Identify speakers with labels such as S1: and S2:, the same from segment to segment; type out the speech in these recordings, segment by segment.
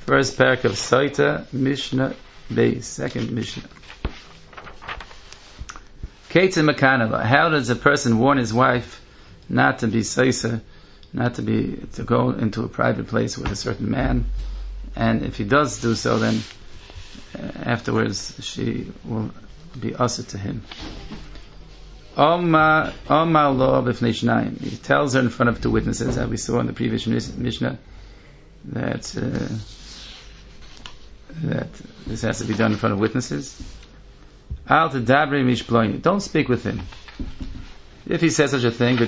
S1: First parak of Saita, Mishnah Beis, second Mishnah. Keitzin Makanava. How does a person warn his wife not to be Saisa, not to go into a private place with a certain man? And if he does do so, then afterwards she will be usher to him. Omar lo b'fnei shnayim. He tells her in front of two witnesses, as we saw in the previous Mishnah, that this has to be done in front of witnesses. Al tedabri mishploini. Don't speak with him. If he says such a thing,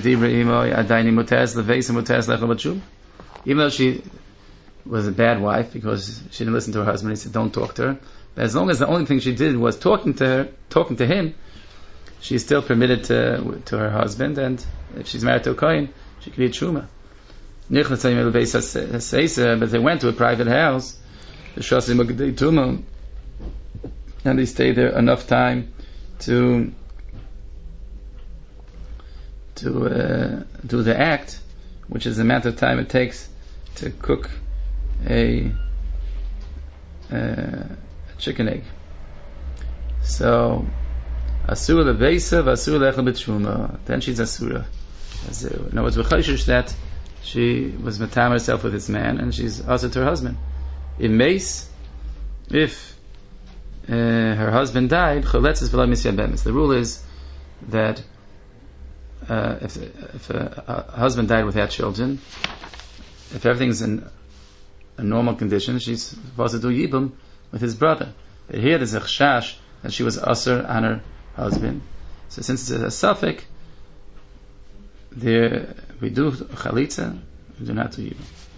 S1: even though she was a bad wife because she didn't listen to her husband, he said, don't talk to her. But as long as the only thing she did was talking to him, she's still permitted to her husband, and if she's married to a kohen, she can eat truma. But they went to a private house, and they stayed there enough time to do the act, which is the amount of time it takes to cook a chicken egg. So asura lebeisa, asura lechel b'truma. Then she's asura. In other words, v'chayshish that she was matam herself with this man, and she's also to her husband. In mace, if her husband died, the rule is that if a husband died without children, if everything's in a normal condition, she's supposed to do yibum with his brother. But here there's a chashash that she was usher on her husband. So since it's a suffix, we do chalitza, we do not do yibum.